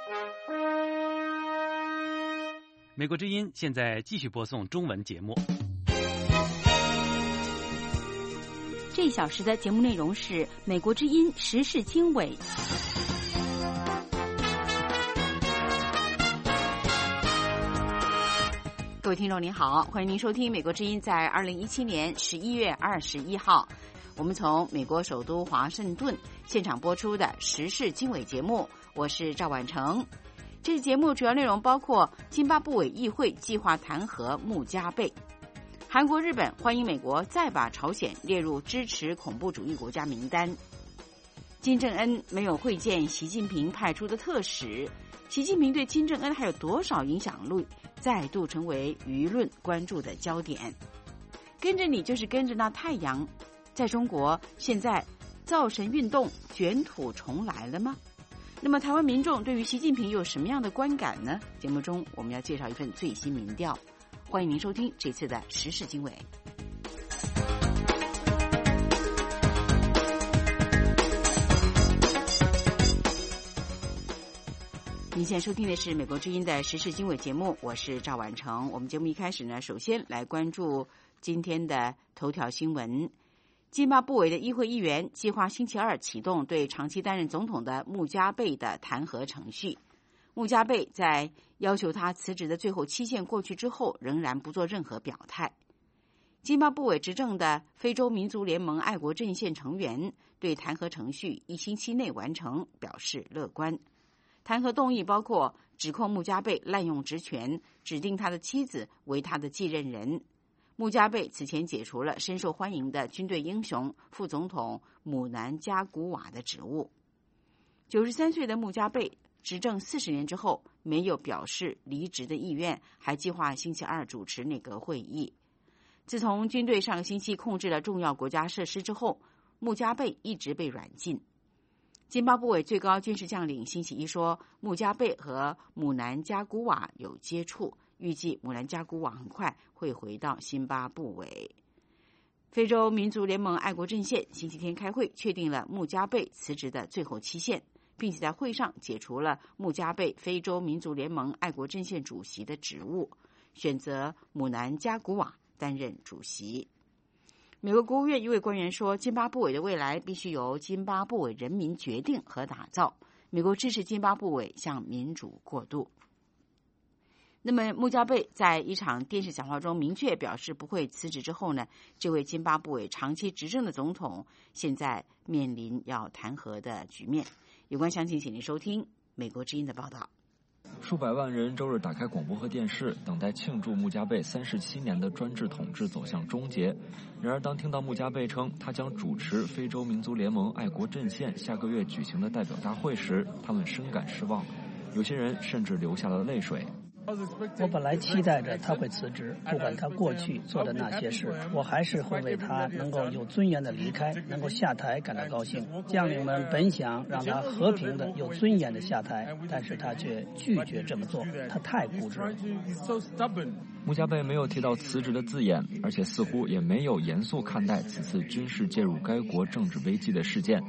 美国之音现在继续播送中文节目。 这一小时的节目内容是美国之音时事经纬。各位听众您好，欢迎您收听美国之音在2017年11月21号我们从美国首都华盛顿现场播出的时事经纬节目，我是赵婉成。这次节目主要内容包括津巴布韦议会计划弹劾穆加贝，韩国、日本欢迎美国再把朝鲜列入支持恐怖主义国家名单，金正恩没有会见习近平派出的特使，习近平对金正恩还有多少影响力再度成为舆论关注的焦点。跟着你就是跟着那太阳，在中国现在造神运动卷土重来了吗？那么台湾民众对于习近平有什么样的观感呢？节目中我们要介绍一份最新民调，欢迎您收听这次的时事经纬。您现在收听的是美国之音的时事经纬节目，我是赵婉成。我们节目一开始呢，首先来关注今天的头条新闻。津巴布韦的议会议员计划星期二启动对长期担任总统的穆加贝的弹劾程序。穆加贝在要求他辞职的最后期限过去之后，仍然不做任何表态。津巴布韦执政的非洲民族联盟爱国阵线成员对弹劾程序1星期内完成表示乐观。弹劾动议包括指控穆加贝滥用职权，指定他的妻子为他的继任人。穆加贝此前解除了深受欢迎的军队英雄副总统姆南加古瓦的职务。93岁的穆加贝执政40年之后，没有表示离职的意愿，还计划星期二主持内阁会议。自从军队上个星期控制了重要国家设施之后，穆加贝一直被软禁。津巴布韦最高军事将领星期一说，穆加贝和姆南加古瓦有接触，预计姆南加古瓦很快会回到津巴布韦。非洲民族联盟爱国阵线星期天开会，确定了穆加贝辞职的最后期限，并且在会上解除了穆加贝非洲民族联盟爱国阵线主席的职务，选择姆南加古瓦担任主席。美国国务院一位官员说，津巴布韦的未来必须由津巴布韦人民决定和打造，美国支持津巴布韦向民主过渡。那么穆加贝在一场电视讲话中明确表示不会辞职之后呢，这位津巴布韦长期执政的总统现在面临要弹劾的局面。有关详情请您收听美国之音的报道。 数百万人周日打开广播和电视，等待庆祝穆加贝37年的专制统治走向终结。然而当听到穆加贝称他将主持非洲民族联盟爱国阵线下个月举行的代表大会时，他们深感失望，有些人甚至流下了泪水。 我本来期待着他会辞职，不管他过去做的那些事，我还是会为他能够有尊严的离开，能够下台感到高兴。将领们本想让他和平的、有尊严的下台，但是他却拒绝这么做，他太固执了。 穆加贝没有提到辞职的字眼，而且似乎也没有严肃看待此次军事介入该国政治危机的事件。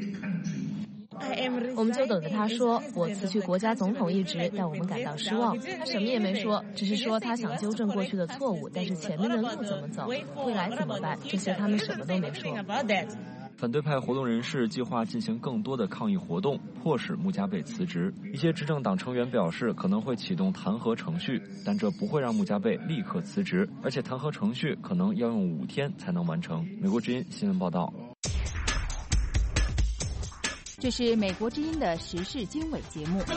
我们就等着他说我辞去国家总统一职，但我们感到失望。他什么也没说，只是说他想纠正过去的错误，但是前面的路怎么走，未来怎么办，这些他们什么都没说。 反对派活动人士计划进行更多的抗议活动，迫使穆加贝辞职。一些执政党成员表示可能会启动弹劾程序，但这不会让穆加贝立刻辞职，而且弹劾程序可能要用5天才能完成。美国之音新闻报道。 这是美国之音的时事经纬节目。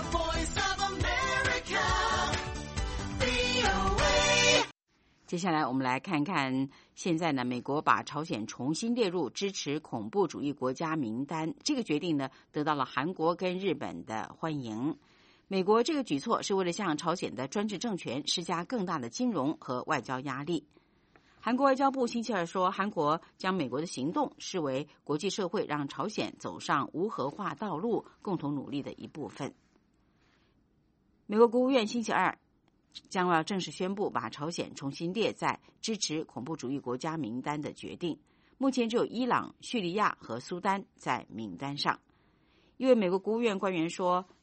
接下来我们来看看，现在呢，美国把朝鲜重新列入支持恐怖主义国家名单，这个决定呢，得到了韩国跟日本的欢迎。美国这个举措是为了向朝鲜的专制政权施加更大的金融和外交压力。韩国外交部星期二说，韩国将美国的行动视为国际社会让朝鲜走上无核化道路共同努力的一部分。美国国务院星期二将要正式宣布把朝鲜重新列在支持恐怖主义国家名单的决定。目前只有伊朗、叙利亚和苏丹在名单上。一位美国国务院官员说，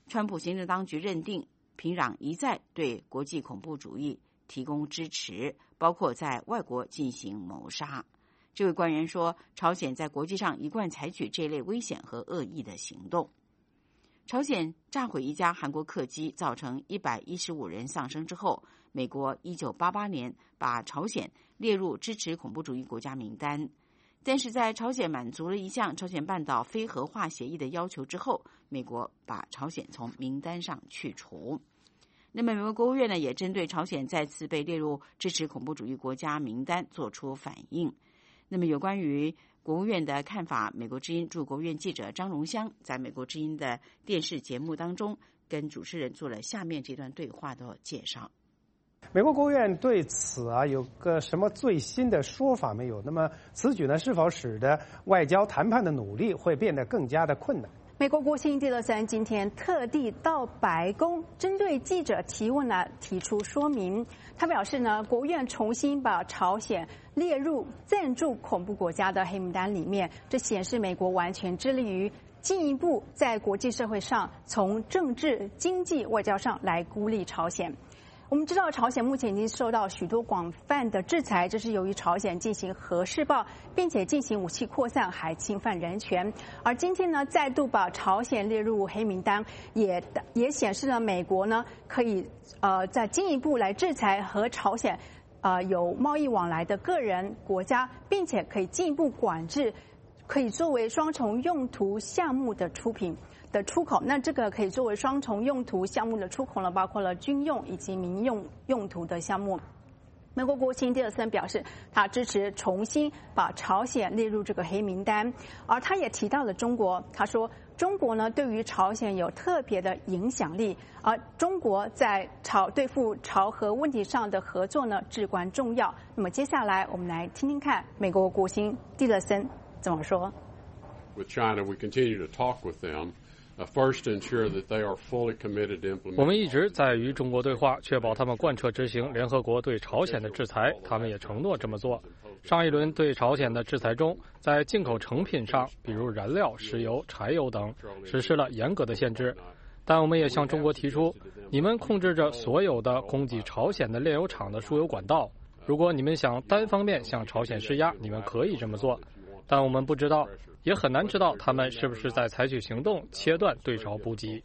川普行政当局认定平壤一再对国际恐怖主义提供支持，包括在外国进行谋杀。这位官员说，朝鲜在国际上一贯采取这类危险和恶意的行动。朝鲜炸毁一家韩国客机，造成115人丧生之后，美国1988年把朝鲜列入支持恐怖主义国家名单。但是在朝鲜满足了一项朝鲜半岛非核化协议的要求之后，美国把朝鲜从名单上去除。那么美国国务院呢，也针对朝鲜再次被列入支持恐怖主义国家名单做出反应。那么有关于国务院的看法，美国之音驻国务院记者张荣香在美国之音的电视节目当中跟主持人做了下面这段对话的介绍。 美国国务院对此有个什么最新的说法没有？那么此举呢，是否使得外交谈判的努力会变得更加的困难？ 美国国务卿蒂勒森今天特地到白宫，针对记者提问提出说明。他表示呢，国务院重新把朝鲜列入赞助恐怖国家的黑名单里面，这显示美国完全致力于进一步在国际社会上从政治、经济、外交上来孤立朝鲜。我们知道，朝鲜目前已经受到许多广泛的制裁，这是由于朝鲜进行核试爆，并且进行武器扩散，还侵犯人权。而今天呢，再度把朝鲜列入黑名单，也显示了美国呢可以再进一步来制裁和朝鲜有贸易往来的个人、国家，并且可以进一步管制可以作为双重用途项目的出口。那这个可以作为双重用途项目的出口呢，包括了军用以及民用用途的项目。美国国务卿蒂勒森表示，他支持重新把朝鲜列入这个黑名单，而他也提到了中国。他说，中国呢对于朝鲜有特别的影响力，而中国在对付朝核问题上的合作呢至关重要。那么接下来我们来听听看美国国务卿蒂勒森怎么说。 With China, we continue to talk with them. First, ensure that they are fully committed to implement. 我们一直在与中国对话，确保他们贯彻执行联合国对朝鲜的制裁，他们也承诺这么做。上一轮对朝鲜的制裁中，在进口成品上，比如燃料、石油、柴油等，实施了严格的限制。但我们也向中国提出，你们控制着所有的供给朝鲜的炼油厂的输油管道，如果你们想单方面向朝鲜施压，你们可以这么做。但我们不知道，也很难知道他们是不是在采取行动切断对朝补给。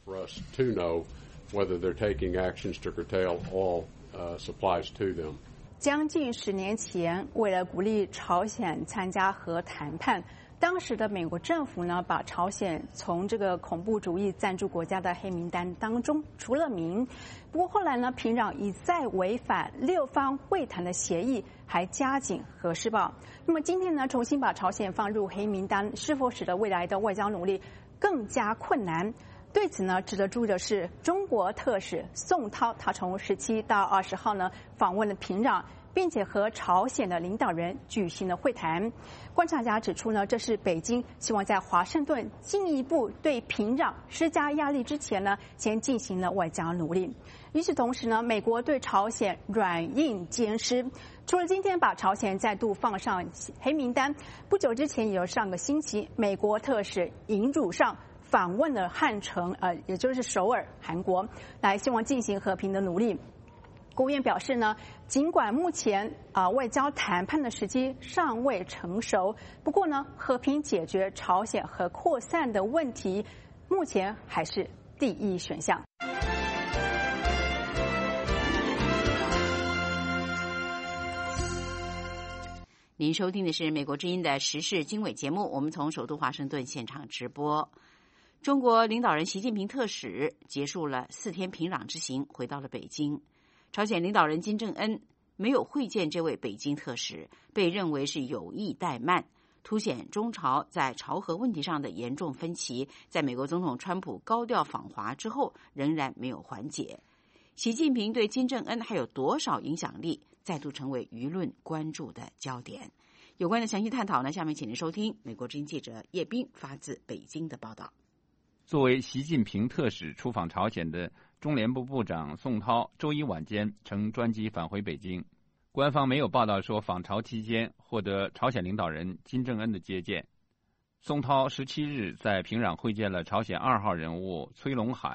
将近10年前，为了鼓励朝鲜参加核谈判，当时的美国政府呢，把朝鲜从这个恐怖主义赞助国家的黑名单当中除了名。不过后来呢，平壤一再违反6方会谈的协议，还加紧核试爆。那么今天呢，重新把朝鲜放入黑名单，是否使得未来的外交努力更加困难？对此呢，值得注意的是，中国特使宋涛，他从17到20号呢访问了平壤，并且和朝鲜的领导人举行了会谈。观察家指出呢，这是北京希望在华盛顿进一步对平壤施加压力之前呢，先进行了外交努力。与此同时呢，美国对朝鲜软硬兼施，除了今天把朝鲜再度放上黑名单，不久之前也有上个星期，美国特使尹汝尚访问了汉城，也就是首尔，韩国，来希望进行和平的努力。国务院表示呢，尽管目前外交谈判的时机尚未成熟，不过呢，和平解决朝鲜核扩散的问题，目前还是第一选项。 您收听的是美国之音的时事经纬节目，我们从首都华盛顿现场直播。中国领导人习近平特使结束了4天平壤之行，回到了北京。朝鲜领导人金正恩没有会见这位北京特使，被认为是有意怠慢，凸显中朝在朝核问题上的严重分歧，在美国总统川普高调访华之后仍然没有缓解。习近平对金正恩还有多少影响力，再度成为舆论关注的焦点。有关的详细探讨呢，下面请您收听美国之音记者叶斌发自北京的报道。 作为习近平特使出访朝鲜的中联部部长宋涛周一晚间乘专机返回北京，官方没有报道说访朝期间获得朝鲜领导人金正恩的接见。宋涛17日在平壤会见了朝鲜2号人物崔龙海，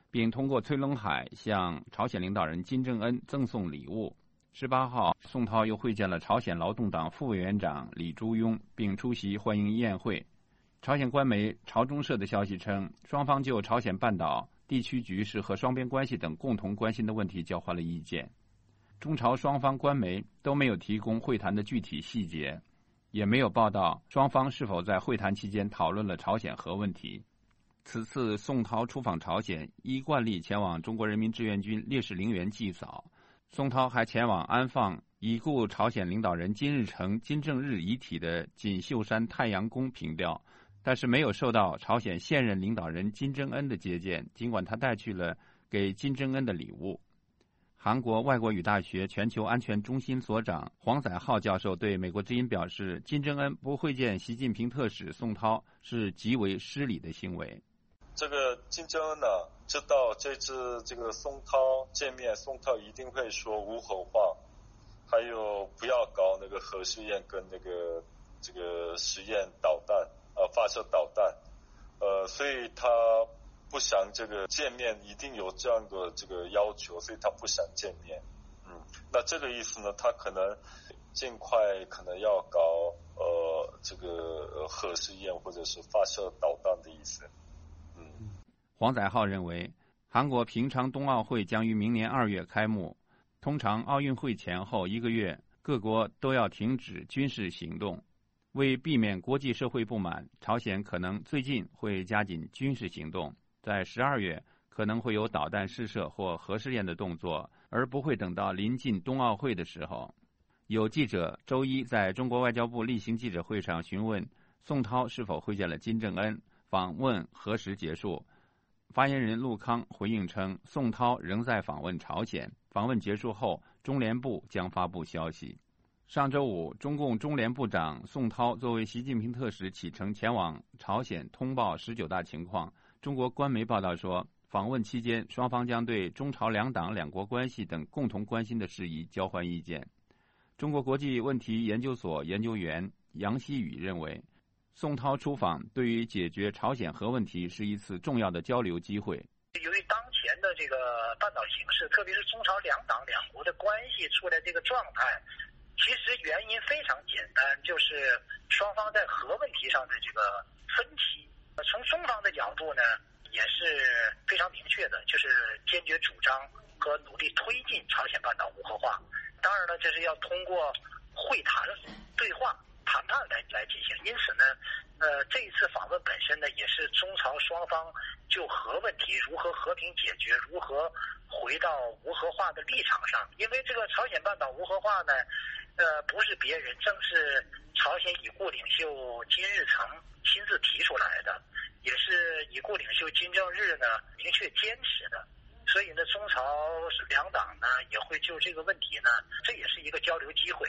并通过崔龙海向朝鲜领导人金正恩赠送礼物。18号，宋涛又会见了朝鲜劳动党副委员长李朱庸，并出席欢迎宴会。朝鲜官媒朝中社的消息称，双方就朝鲜半岛地区局势和双边关系等共同关心的问题交换了意见。中朝双方官媒都没有提供会谈的具体细节，也没有报道双方是否在会谈期间讨论了朝鲜核问题。此次宋涛出访朝鲜，依惯例前往中国人民志愿军烈士陵园祭扫。宋涛还前往安放已故朝鲜领导人金日成、金正日遗体的锦绣山太阳宫凭吊，但是没有受到朝鲜现任领导人金正恩的接见，尽管他带去了给金正恩的礼物。韩国外国语大学全球安全中心所长黄载浩教授对美国之音表示，金正恩不会见习近平特使宋涛是极为失礼的行为。 这个金正恩呢，知道这次这个宋涛见面，宋涛一定会说无核化，还有不要搞那个核试验跟那个这个实验导弹发射导弹，所以他不想这个见面，一定有这样的这个要求，所以他不想见面。那这个意思呢，他可能尽快可能要搞这个核试验或者是发射导弹的意思。 黄载浩认为，韩国平昌冬奥会将于明年2月开幕，通常奥运会前后1个月，各国都要停止军事行动。为避免国际社会不满，朝鲜可能最近会加紧军事行动，在12月可能会有导弹试射或核试验的动作，而不会等到临近冬奥会的时候。有记者周一在中国外交部例行记者会上询问宋涛是否会见了金正恩，访问何时结束。发言人陆康回应称，宋涛仍在访问朝鲜，访问结束后，中联部将发布消息。上周五，中共中联部长宋涛作为习近平特使启程前往朝鲜通报19大情况。中国官媒报道说，访问期间，双方将对中朝两党两国关系等共同关心的事宜交换意见。中国国际问题研究所研究员杨希宇认为，宋涛出访对于解决朝鲜核问题是一次重要的交流机会。 由于当前的这个半岛形势，特别是中朝两党两国的关系处在这个状态，其实原因非常简单，就是双方在核问题上的这个分歧。从中方的角度呢，也是非常明确的，就是坚决主张和努力推进朝鲜半岛无核化。当然了，这是要通过会谈、对话、谈判来进行。因此呢，这一次访问本身呢，也是中朝双方就核问题如何和平解决、如何回到无核化的立场上。因为这个朝鲜半岛无核化呢，不是别人，正是朝鲜已故领袖金日成亲自提出来的，也是已故领袖金正日呢明确坚持的。所以呢，中朝两党呢也会就这个问题呢，这也是一个交流机会。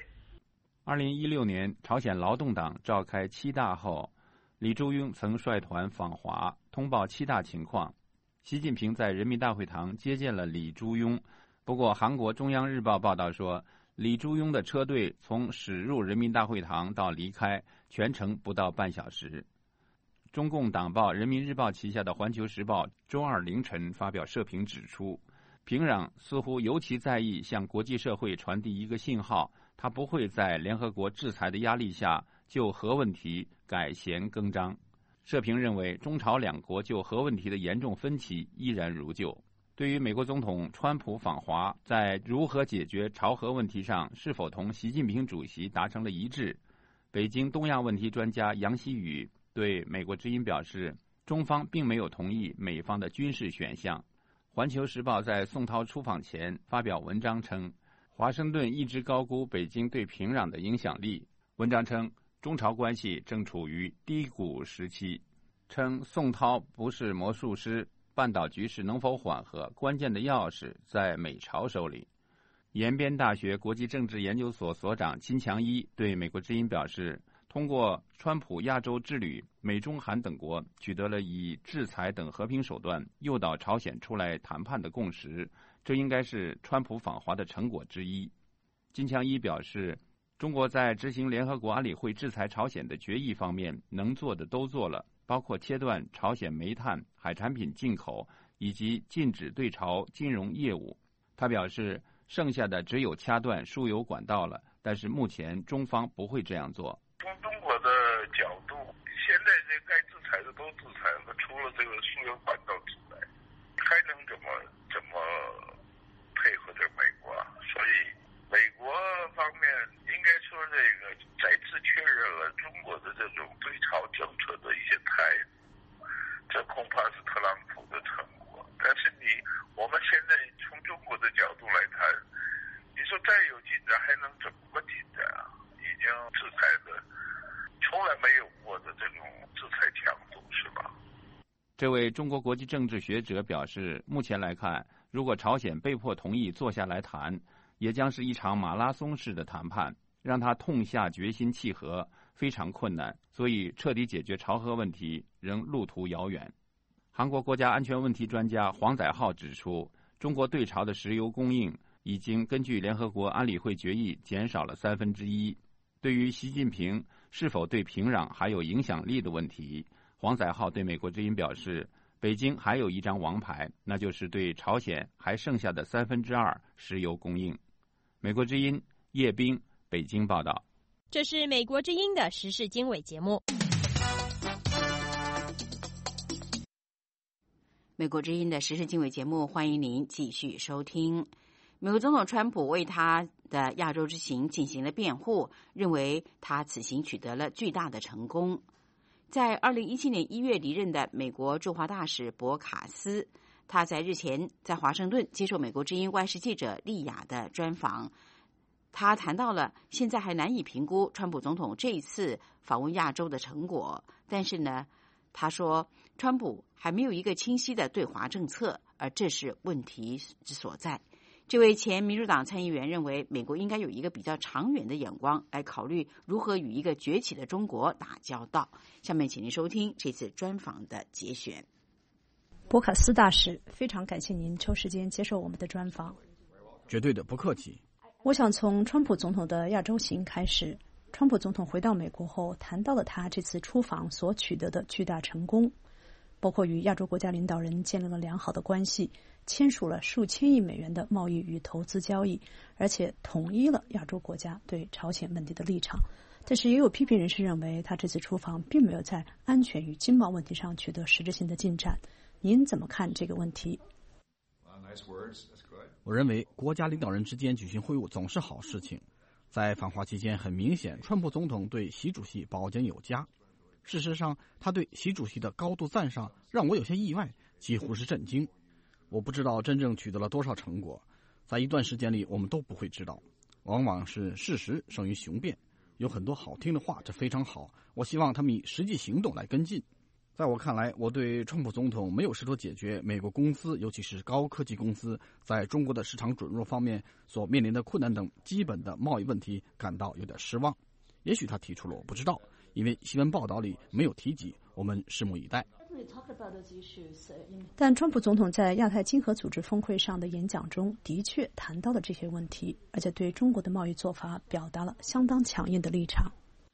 2016年，朝鲜劳动党召开7大后，李朱庸曾率团访华，通报7大情况。习近平在人民大会堂接见了李朱庸。不过，韩国中央日报报道说，李朱庸的车队从驶入人民大会堂到离开，全程不到半小时。中共党报人民日报旗下的环球时报周二凌晨发表社评指出，平壤似乎尤其在意向国际社会传递一个信号，他不会在联合国制裁的压力下就核问题改弦更张。社评认为，中朝两国就核问题的严重分歧依然如旧。对于美国总统川普访华，在如何解决朝核问题上是否同习近平主席达成了一致，北京东亚问题专家杨希宇对美国之音表示，中方并没有同意美方的军事选项。环球时报在宋涛出访前发表文章称，华盛顿一直高估北京对平壤的影响力。文章称，中朝关系正处于低谷时期，称宋涛不是魔术师，半岛局势能否缓和，关键的钥匙在美朝手里。延边大学国际政治研究所所长金强一对美国之音表示，通过川普亚洲之旅，美中韩等国取得了以制裁等和平手段诱导朝鲜出来谈判的共识，这应该是川普访华的成果之一。金强一表示，中国在执行联合国安理会制裁朝鲜的决议方面能做的都做了， 包括切断朝鲜煤炭、海产品进口以及禁止对朝金融业务。他表示，剩下的只有掐断输油管道了，但是目前中方不会这样做。 从中国的角度，现在这该制裁的都制裁了，除了这个输油管道之外，还能怎么配合这美国？所以美国方面应该说这个再次确认了中国的这种对朝政策的一些态度，这恐怕是特朗普的成果。但是我们现在从中国的角度来看，你说再有进展还能怎么进展啊？已经制裁的从来没有过的这种制裁强度，是吧？ 这位中国国际政治学者表示，目前来看，如果朝鲜被迫同意坐下来谈，也将是一场马拉松式的谈判，让他痛下决心契合非常困难，所以彻底解决朝核问题仍路途遥远。韩国国家安全问题专家黄载浩指出，中国对朝的石油供应已经根据联合国安理会决议减少了1/3。对于习近平是否对平壤还有影响力的问题，黄载浩对美国之音表示，北京还有一张王牌，那就是对朝鲜还剩下的2/3石油供应。美国之音叶冰北京报道。 这是美国之音的时事经纬节目。 美国之音的时事经纬节目，欢迎您继续收听。美国总统川普为他的亚洲之行进行了辩护，认为他此行取得了巨大的成功。在2017年1月离任的美国驻华大使博卡斯，他在日前在华盛顿接受美国之音外事记者丽雅的专访。他谈到了现在还难以评估川普总统这一次访问亚洲的成果，但是呢，他说川普还没有一个清晰的对华政策，而这是问题之所在。这位前民主党参议员认为，美国应该有一个比较长远的眼光来考虑如何与一个崛起的中国打交道。下面请您收听这次专访的节选。 博卡斯大使，非常感谢您抽时间接受我们的专访。 绝对的，不客气。 我想从川普总统的亚洲行开始。川普总统回到美国后，谈到了他这次出访所取得的巨大成功，包括与亚洲国家领导人建立了良好的关系，签署了数千亿美元的贸易与投资交易，而且统一了亚洲国家对朝鲜问题的立场。但是也有批评人士认为，他这次出访并没有在安全与经贸问题上取得实质性的进展。您怎么看这个问题？ 我认为国家领导人之间举行会晤总是好事情。在访华期间，很明显，川普总统对习主席保荐有加。事实上，他对习主席的高度赞赏让我有些意外，几乎是震惊。我不知道真正取得了多少成果，在一段时间里我们都不会知道，往往是事实胜于雄辩。有很多好听的话，这非常好，我希望他们以实际行动来跟进。在我看来，我对川普总统没有试图解决美国公司，尤其是高科技公司在中国的市场准入方面所面临的困难等基本的贸易问题感到有点失望。也许他提出了，我不知道，因为新闻报道里没有提及，我们拭目以待。 但川普总统在亚太经合组织峰会上的演讲中的确谈到了这些问题，而且对中国的贸易做法表达了相当强硬的立场。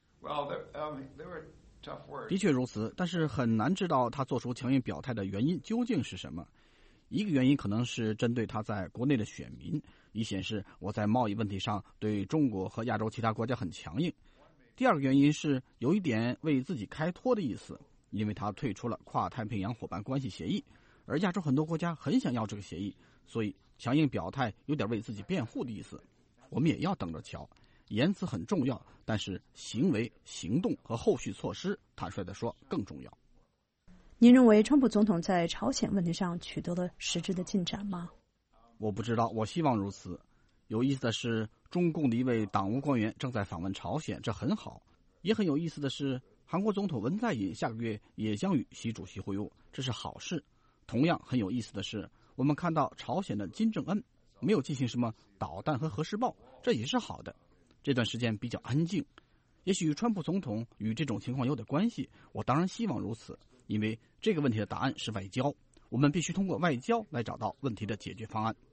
的确如此，但是很难知道他做出强硬表态的原因究竟是什么。一个原因可能是针对他在国内的选民，以显示我在贸易问题上对中国和亚洲其他国家很强硬。第二个原因是有一点为自己开脱的意思，因为他退出了跨太平洋伙伴关系协议，而亚洲很多国家很想要这个协议，所以强硬表态有点为自己辩护的意思。我们也要等着瞧。言辞很重要，但是行为、行动和后续措施，坦率地说更重要。 您认为川普总统在朝鲜问题上取得了实质的进展吗？ 我不知道，我希望如此。有意思的是，中共的一位党务官员正在访问朝鲜，这很好。也很有意思的是，韩国总统文在寅下个月也将与习主席会晤，这是好事。同样很有意思的是，我们看到朝鲜的金正恩没有进行什么导弹和核试爆，这也是好的。这段时间比较安静，也许川普总统与这种情况有点关系，我当然希望如此，因为这个问题的答案是外交，我们必须通过外交来找到问题的解决方案。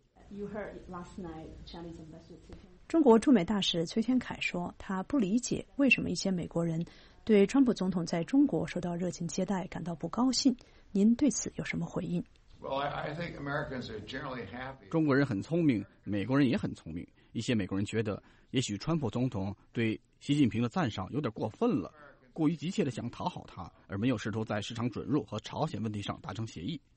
中国驻美大使崔天凯说，他不理解为什么一些美国人对川普总统在中国受到热情接待感到不高兴，您对此有什么回应？ 中国人很聪明，美国人也很聪明。一些美国人觉得，也许川普总统对习近平的赞赏有点过分了，过于急切地想讨好他，而没有试图在市场准入和朝鲜问题上达成协议。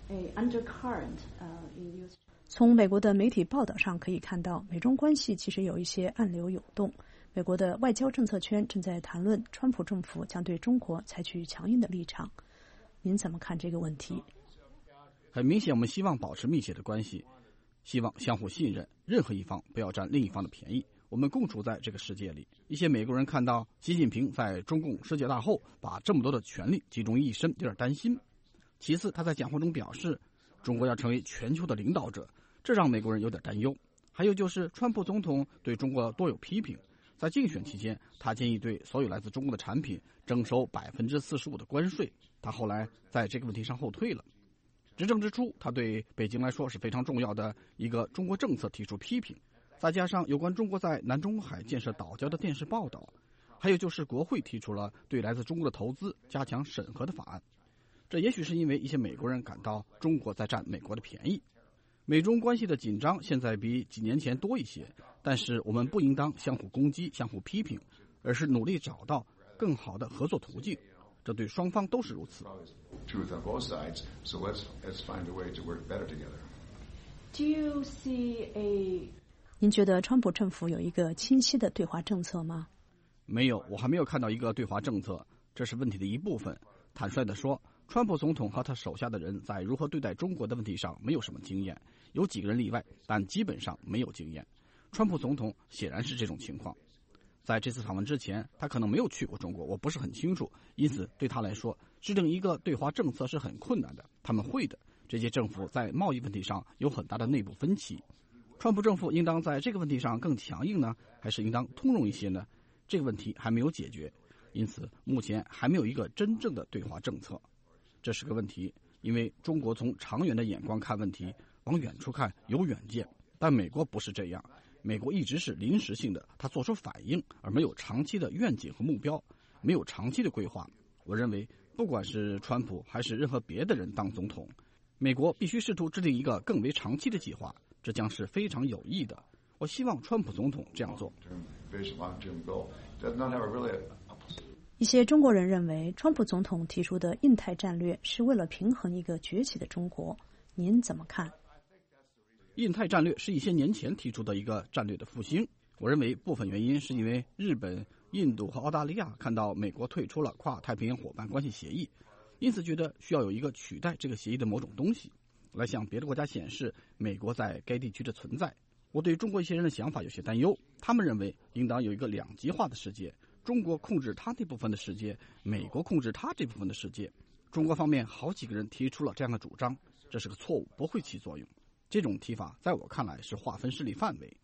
从美国的媒体报道上可以看到，美中关系其实有一些暗流涌动。美国的外交政策圈正在谈论川普政府将对中国采取强硬的立场。您怎么看这个问题？ 很明显，我们希望保持密切的关系，希望相互信任，任何一方不要占另一方的便宜。我们共处在这个世界里。一些美国人看到习近平在中共世界大后把这么多的权力集中一身，有点担心。其次，他在讲话中表示，中国要成为全球的领导者，这让美国人有点担忧。还有就是川普总统对中国多有批评，在竞选期间，他建议对所有来自中国的产品征收45%的关税，他后来在这个问题上后退了。执政之初，他对北京来说是非常重要的一个中国政策提出批评，再加上有关中国在南中海建设岛礁的电视报道，还有就是国会提出了对来自中国的投资加强审核的法案。这也许是因为一些美国人感到中国在占美国的便宜。美中关系的紧张现在比几年前多一些，但是我们不应当相互攻击、相互批评，而是努力找到更好的合作途径，这对双方都是如此。 您觉得川普政府有一个清晰的对华政策吗？ 没有，我还没有看到一个对华政策，这是问题的一部分。坦率地说，川普总统和他手下的人在如何对待中国的问题上没有什么经验，有几个人例外，但基本上没有经验。川普总统显然是这种情况。在这次访问之前，他可能没有去过中国，我不是很清楚，因此对他来说，制定一个对华政策是很困难的。他们会的，这些政府在贸易问题上有很大的内部分歧。川普政府应当在这个问题上更强硬呢，还是应当通融一些呢？这个问题还没有解决，因此目前还没有一个真正的对华政策。这是个问题，因为中国从长远的眼光看问题，往远处看有远见，但美国不是这样。美国一直是临时性的，它做出反应，而没有长期的愿景和目标，没有长期的规划。我认为，不管是川普还是任何别的人当总统，美国必须试图制定一个更为长期的计划，这将是非常有益的。我希望川普总统这样做。 一些中国人认为，川普总统提出的印太战略是为了平衡一个崛起的中国，您怎么看？ 印太战略是一些年前提出的一个战略的复兴。我认为部分原因是因为日本、印度和澳大利亚看到美国退出了跨太平洋伙伴关系协议，因此觉得需要有一个取代这个协议的某种东西，来向别的国家显示美国在该地区的存在。我对中国一些人的想法有些担忧，他们认为应当有一个两极化的世界，中国控制他这部分的世界，美国控制他这部分的世界。中国方面好几个人提出了这样的主张，这是个错误，不会起作用。这种提法在我看来是划分势力范围。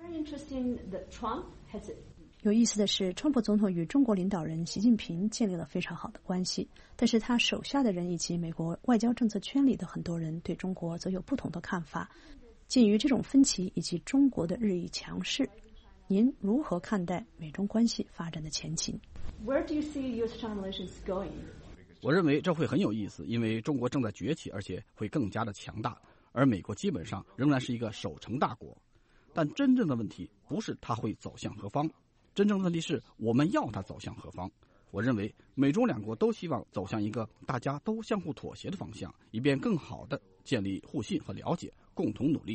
有意思的是，川普总统与中国领导人习近平建立了非常好的关系，但是他手下的人以及美国外交政策圈里的很多人对中国则有不同的看法。鉴于这种分歧以及中国的日益强势，您如何看待美中关系发展的前景？ Where do you see U.S.-China relations going? 我认为这会很有意思，因为中国正在崛起，而且会更加的强大，而美国基本上仍然是一个守成大国。但真正的问题不是它会走向何方，真正的问题是我们要它走向何方。我认为美中两国都希望走向一个大家都相互妥协的方向，以便更好地建立互信和了解，共同努力。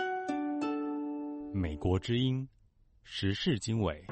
美国之音时事经纬。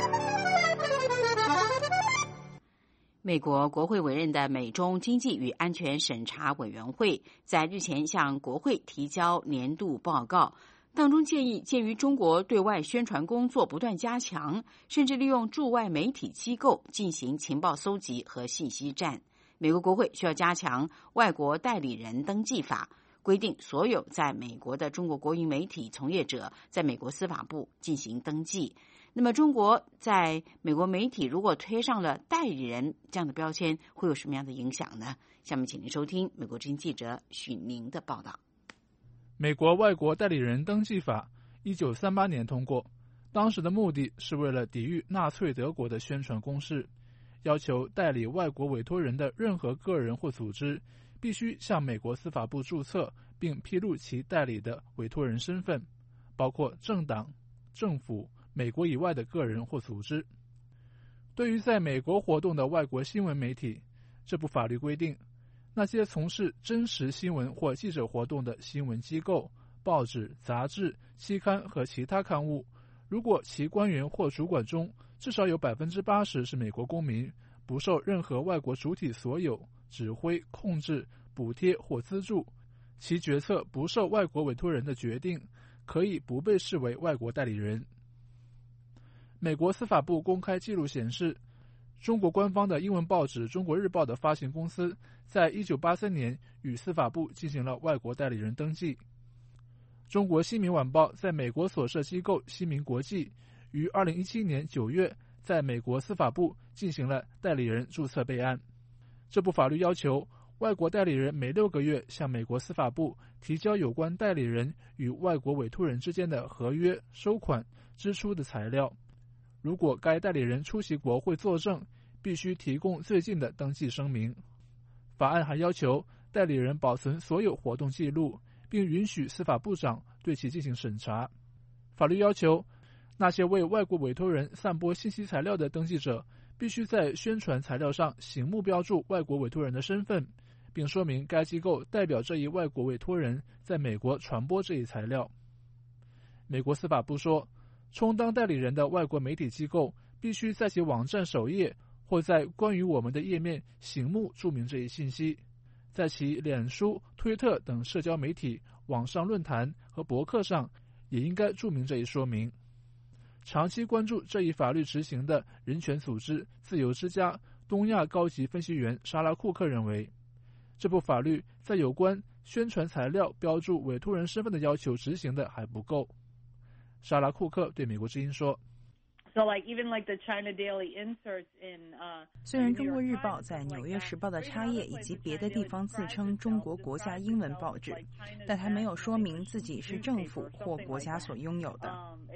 美国国会委任的美中经济与安全审查委员会在日前向国会提交年度报告，当中建议，鉴于中国对外宣传工作不断加强，甚至利用驻外媒体机构进行情报搜集和信息战，美国国会需要加强外国代理人登记法，规定所有在美国的中国国营媒体从业者在美国司法部进行登记。那么中国在美国媒体如果推上了代理人这样的标签，会有什么样的影响呢？下面请您收听美国之音记者许宁的报道。 美国外国代理人登记法1938年通过，当时的目的是为了抵御纳粹德国的宣传攻势。 要求代理外国委托人的任何个人或组织必须向美国司法部注册并披露其代理的委托人身份，包括政党、政府、美国以外的个人或组织。对于在美国活动的外国新闻媒体，这部法律规定，那些从事真实新闻或记者活动的新闻机构、报纸、杂志、期刊和其他刊物，如果其官员或主管中至少有 80% 是美国公民，不受任何外国主体所有、指挥、控制、补贴或资助，其决策不受外国委托人的决定，可以不被视为外国代理人。美国司法部公开记录显示，中国官方的英文报纸《中国日报》的发行公司在1983年与司法部进行了外国代理人登记。中国新民晚报在美国所设机构新民国际于2017年9月在美国司法部进行了代理人注册备案。这部法律要求外国代理人每6个月向美国司法部提交有关代理人与外国委托人之间的合约、收款、支出的材料。如果该代理人出席国会作证，必须提供最近的登记声明。法案还要求代理人保存所有活动记录，并允许司法部长对其进行审查。法律要求那些为外国委托人散播信息材料的登记者必须在宣传材料上醒目标注外国委托人的身份，并说明该机构代表这一外国委托人在美国传播这一材料。美国司法部说，充当代理人的外国媒体机构必须在其网站首页或在关于我们的页面醒目注明这一信息，在其脸书、推特等社交媒体、网上论坛和博客上也应该注明这一说明。长期关注这一法律执行的人权组织自由之家东亚高级分析员莎拉·库克认为，这部法律在有关宣传材料标注委托人身份的要求执行的还不够。莎拉·库克对美国之音说， 虽然中国日报在纽约时报的插页以及别的地方自称中国国家英文报纸，但它没有说明自己是政府或国家所拥有的。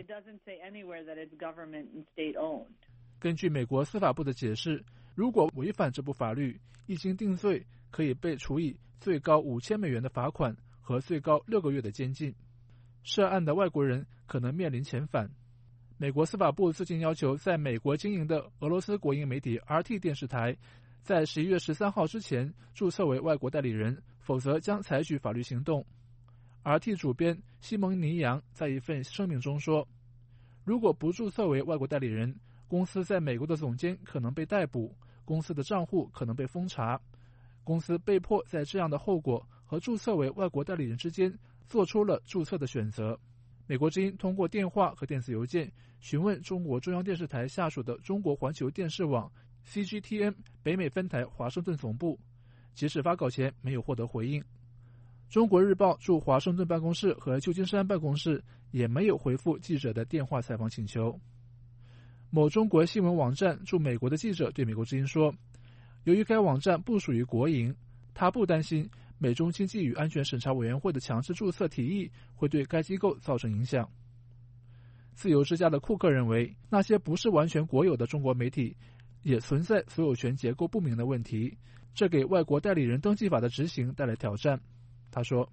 根据美国司法部的解释，如果违反这部法律，一经定罪，可以被处以最高$5000的罚款和最高6个月的监禁。涉案的外国人可能面临遣返。美国司法部最近要求在美国经营的俄罗斯国营媒体 RT 电视台在11月13号之前注册为外国代理人，否则将采取法律行动。RT 主编西蒙尼扬在一份声明中说，如果不注册为外国代理人，公司在美国的总监可能被逮捕，公司的账户可能被封查。公司被迫在这样的后果和注册为外国代理人之间做出了注册的选择。美国之音通过电话和电子邮件询问中国中央电视台下属的中国环球电视网 CGTN 北美分台华盛顿总部，截止发稿前没有获得回应。中国日报驻华盛顿办公室和旧金山办公室也没有回复记者的电话采访请求。某中国新闻网站驻美国的记者对美国之音说，由于该网站不属于国营，他不担心美中经济与安全审查委员会的强制注册提议会对该机构造成影响。自由之家的库克认为，那些不是完全国有的中国媒体也存在所有权结构不明的问题，这给外国代理人登记法的执行带来挑战。他说，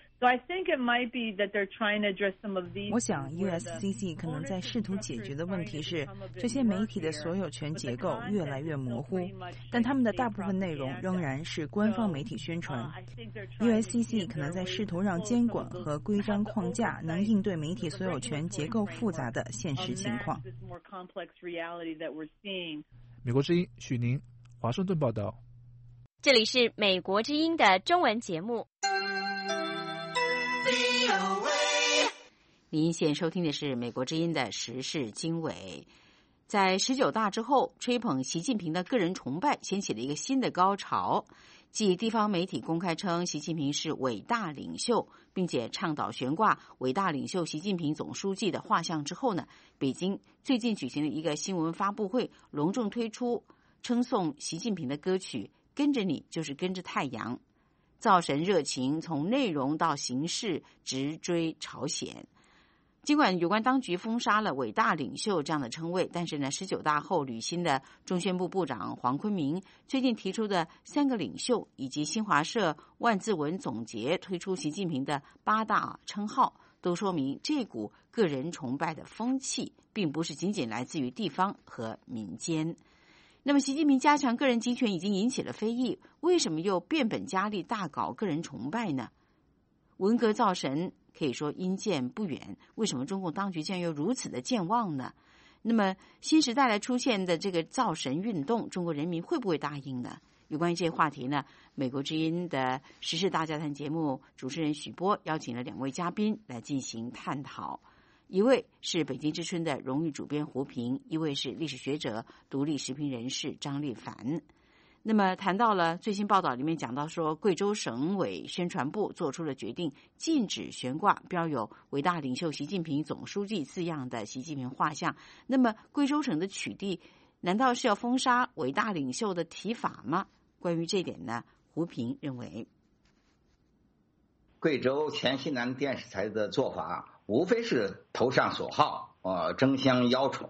我想 USCC 可能在试图解决的问题是，这些媒体的所有权结构越来越模糊，但他们的大部分内容仍然是官方媒体宣传。USCC 可能在试图让监管和规章框架能应对媒体所有权结构复杂的现实情况。 美国之音许宁，华盛顿报道。 这里是美国之音的中文节目。 您现收听的是美国之音的时事经纬。在19大之后，吹捧习近平的个人崇拜掀起了一个新的高潮。继地方媒体公开称习近平是伟大领袖，并且倡导悬挂伟大领袖习近平总书记的画像之后呢，北京最近举行了一个新闻发布会，隆重推出称颂习近平的歌曲《跟着你就是跟着太阳》，造神热情从内容到形式直追朝鲜。 尽管有关当局封杀了伟大领袖这样的称谓，但是呢，19大后履新的中宣部部长黄坤明最近提出的3个领袖，以及新华社万字文总结推出习近平的8大称号，都说明这股个人崇拜的风气并不是仅仅来自于地方和民间。那么习近平加强个人集权已经引起了非议，为什么又变本加厉大搞个人崇拜呢？文革造神可以说因见不远，为什么中共当局竟然又如此的健忘呢？那么新时代来出现的这个造神运动，中国人民会不会答应呢？有关于这些话题呢，美国之音的时事大家谈节目主持人许波邀请了2位嘉宾来进行探讨，一位是北京之春的荣誉主编胡平，一位是历史学者、独立时评人士张立凡。那么谈到了最新报道里面讲到说，贵州省委宣传部做出了决定，禁止悬挂标有伟大领袖习近平总书记字样的习近平画像。那么贵州省的取缔难道是要封杀伟大领袖的提法吗？关于这点呢，胡平认为， 贵州黔西南电视台的做法无非是投上所好，争相邀宠，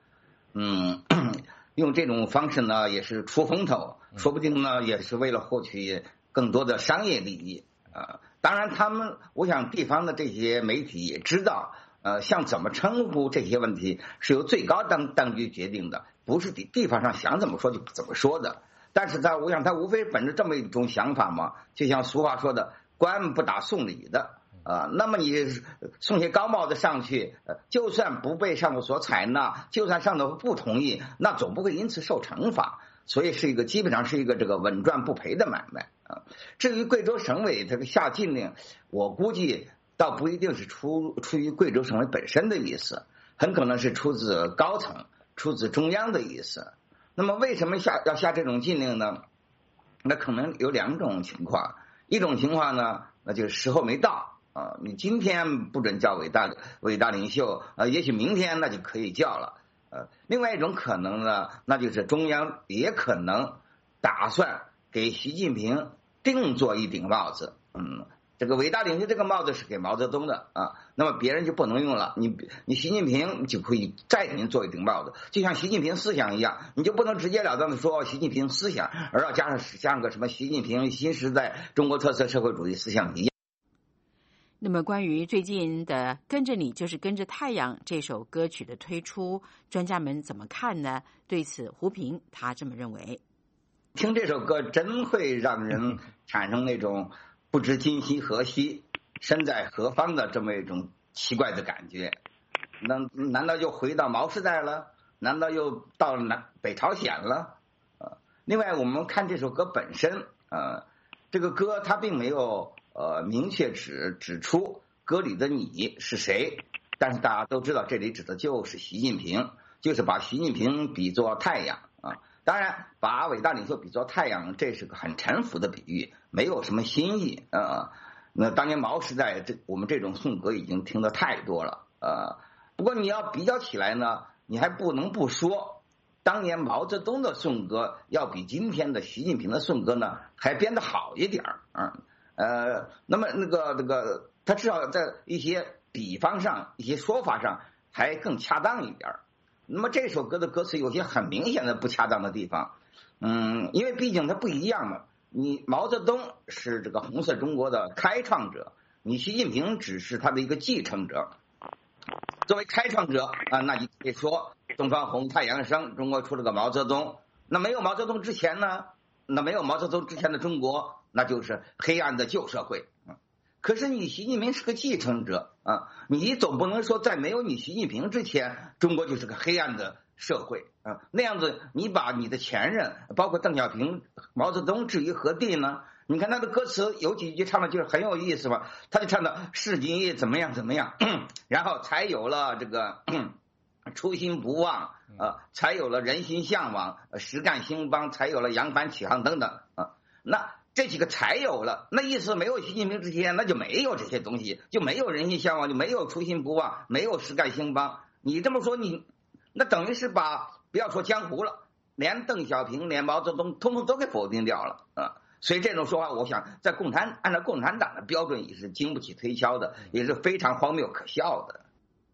用这种方式呢也是出风头，说不定呢也是为了获取更多的商业利益。当然我想地方的这些媒体也知道，像怎么称呼这些问题是由最高当局决定的，不是地方上想怎么说就怎么说的。但是我想他无非本着这么一种想法嘛，就像俗话说的，官不打送礼的。那么你送些高帽子上去，就算不被上头所采纳，就算上头不同意，那总不会因此受惩罚，所以基本上是一个这个稳赚不赔的买卖啊。至于贵州省委这个下禁令，我估计倒不一定是出于贵州省委本身的意思，很可能是出自高层、出自中央的意思。那么为什么要下这种禁令呢？那可能有2种情况，一种情况呢，那就是时候没到。你今天不准叫伟大领袖，也许明天那就可以叫了。另外一种可能呢，那就是中央也可能打算给习近平另做一顶帽子。这个伟大领袖这个帽子是给毛泽东的啊，那么别人就不能用了，你习近平就可以再给您做一顶帽子，就像习近平思想一样，你就不能直截了当的说习近平思想，而要加上个什么习近平新时代中国特色社会主义思想一样。 那么关于最近的跟着你就是跟着太阳这首歌曲的推出，专家们怎么看呢？对此胡平他这么认为， 听这首歌真会让人产生那种不知今夕何夕身在何方的这么一种奇怪的感觉。难道又回到毛时代了？难道又到北朝鲜了？另外我们看这首歌本身，这个歌它并没有明确指出歌里的你是谁，但是大家都知道这里指的就是习近平，就是把习近平比作太阳啊。当然把伟大领袖比作太阳，这是个很陈腐的比喻，没有什么新意那当年毛时代我们这种颂歌已经听得太多了不过你要比较起来呢，你还不能不说当年毛泽东的颂歌要比今天的习近平的颂歌呢还编得好一点那么那个他至少在一些比方上一些说法上还更恰当一点。那么这首歌的歌词有些很明显的不恰当的地方因为毕竟它不一样嘛，你毛泽东是这个红色中国的开创者，你习近平只是他的一个继承者。作为开创者那你可以说东方红太阳升，中国出了个毛泽东。那没有毛泽东之前呢？那没有毛泽东之前的中国，那就是黑暗的旧社会可是你习近平是个继承者你总不能说在没有你习近平之前，中国就是个黑暗的社会那样子你把你的前任包括邓小平、毛泽东置于何地呢？你看他的歌词有几句唱的就是很有意思嘛，他就唱的是你怎么样怎么样然后才有了这个初心不忘才有了人心向往，实干兴邦，才有了扬帆起航等等那这几个才有了，那意思没有习近平之前那就没有这些东西，就没有人心向往，就没有初心不忘，没有实干兴邦。你这么说你那等于是把不要说江湖了，连邓小平连毛泽东通通都给否定掉了所以这种说法我想在按照共产党的标准也是经不起推敲的，也是非常荒谬可笑的。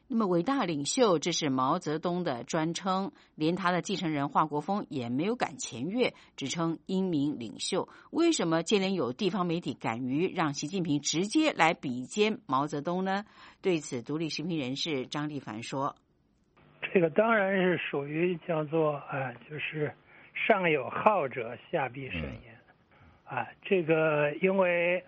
那么伟大领袖，这是毛泽东的专称，连他的继承人华国锋也没有敢前越，只称英明领袖。为什么接连有地方媒体敢于让习近平直接来比肩毛泽东呢？对此，独立时评人士张立凡说：“ 这个当然是属于叫做就是上有好者，下必甚焉。这个因为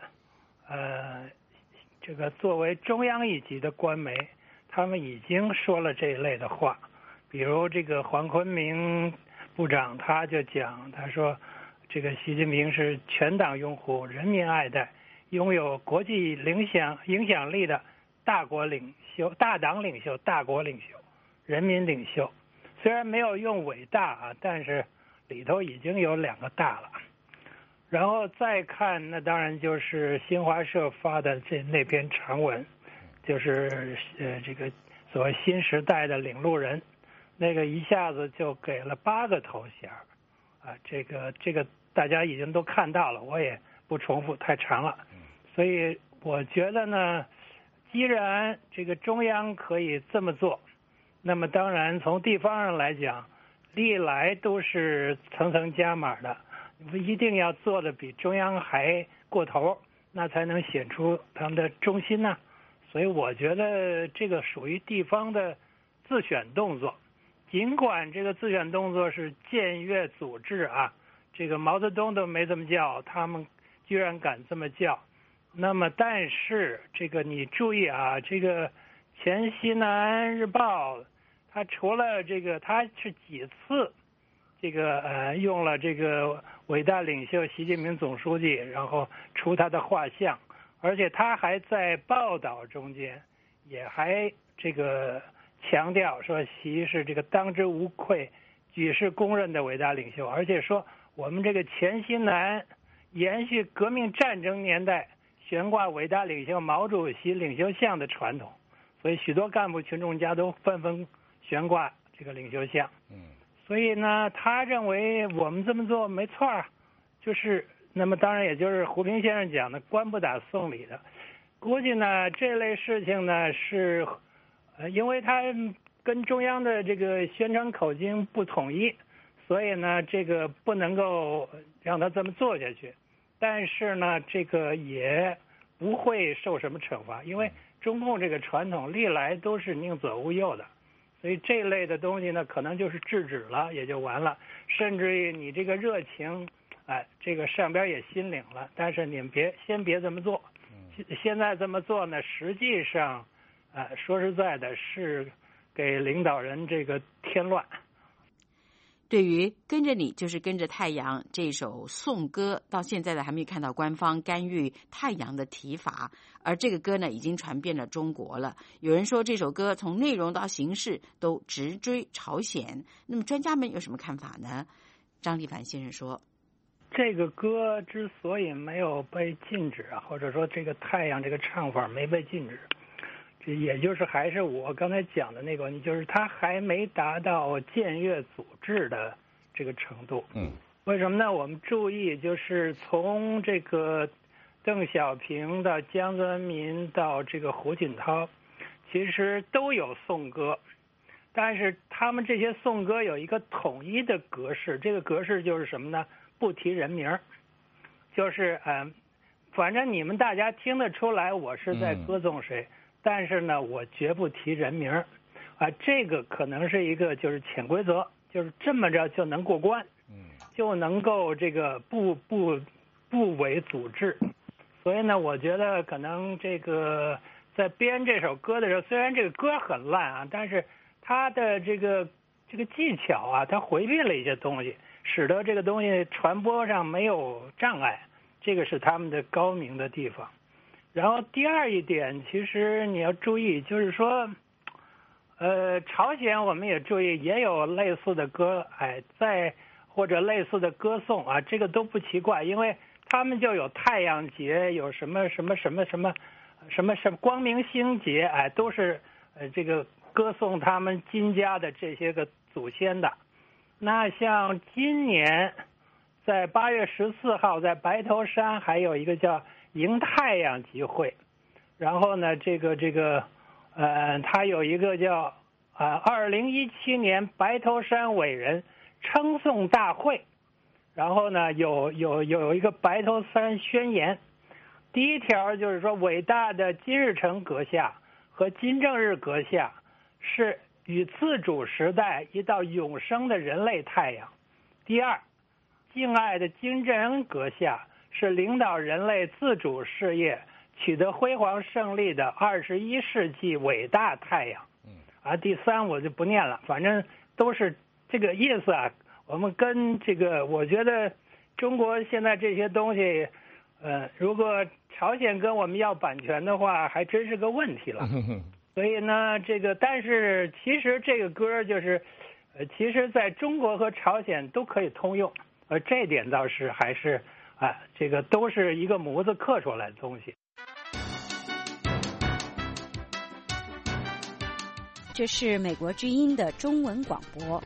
这个作为中央一级的官媒。”他们已经说了这一类的话，比如这个黄坤明部长他就讲，他说这个习近平是全党拥护、人民爱戴、拥有国际影响力的大国领袖、大党领袖、大国领袖、人民领袖。虽然没有用伟大但是里头已经有2个大了。然后再看，那当然就是新华社发的那篇长文。就是这个所谓新时代的领路人，那个一下子就给了8个头衔这个大家已经都看到了，我也不重复，太长了。所以我觉得呢，既然这个中央可以这么做，那么当然从地方上来讲，历来都是层层加码的，一定要做的比中央还过头，那才能显出他们的忠心呢。所以我觉得这个属于地方的自选动作，尽管这个自选动作是僭越组织这个毛泽东都没这么叫，他们居然敢这么叫。那么但是这个你注意这个前西南日报它除了这个，它是几次这个用了这个伟大领袖习近平总书记，然后出他的画像，而且他还在报道中间也还这个强调说习是这个当之无愧、举世公认的伟大领袖，而且说我们这个前西南延续革命战争年代悬挂伟大领袖毛主席领袖像的传统，所以许多干部群众家都纷纷悬挂这个领袖像。所以呢，他认为我们这么做没错就是那么当然也就是胡平先生讲的官不打送礼的。估计呢这类事情呢是因为他跟中央的这个宣传口径不统一，所以呢这个不能够让他这么做下去。但是呢这个也不会受什么惩罚，因为中共这个传统历来都是宁左勿右的，所以这类的东西呢可能就是制止了也就完了，甚至于你这个热情这个上边也心领了，但是你们先别这么做。现在这么做呢，实际上说实在的是给领导人这个添乱。 对于跟着你就是跟着太阳这首颂歌，到现在呢还没有看到官方干预太阳的提法，而这个歌呢已经传遍了中国了。有人说这首歌从内容到形式都直追朝鲜，那么专家们有什么看法呢？张立凡先生说， 这个歌之所以没有被禁止或者说这个太阳这个唱法没被禁止，这也就是还是我刚才讲的那个问题，就是它还没达到僭越组织的这个程度。为什么呢？我们注意，就是从这个邓小平到江泽民到这个胡锦涛，其实都有颂歌，但是他们这些颂歌有一个统一的格式，这个格式就是什么呢？不提人名，就是反正你们大家听得出来我是在歌颂谁，但是呢我绝不提人名这个可能是一个就是潜规则，就是这么着就能过关，就能够这个不违组织。所以呢我觉得可能这个在编这首歌的时候，虽然这个歌很烂但是他的这个技巧他回避了一些东西，使得这个东西传播上没有障碍，这个是他们的高明的地方。然后第二一点，其实你要注意，就是说朝鲜我们也注意也有类似的歌在或者类似的歌颂这个都不奇怪，因为他们就有太阳节，有什么光明星节都是这个歌颂他们金家的这些个祖先的。那像今年在8月14号在白头山还有一个叫迎太阳集会，然后呢这个他有一个叫2017年白头山伟人称颂大会，然后呢有一个白头山宣言，第一条就是说伟大的金日成阁下和金正日阁下是与自主时代一道永生的人类太阳。第二，敬爱的金正恩阁下是领导人类自主事业取得辉煌胜利的21世纪伟大太阳。第三我就不念了，反正都是这个意思啊。我们跟这个，我觉得中国现在这些东西，如果朝鲜跟我们要版权的话，还真是个问题了。所以呢，但是其实这个歌就是，其实在中国和朝鲜都可以通用，这点倒是还是这个都是一个模子刻出来的东西。 这是美国之音的中文广播。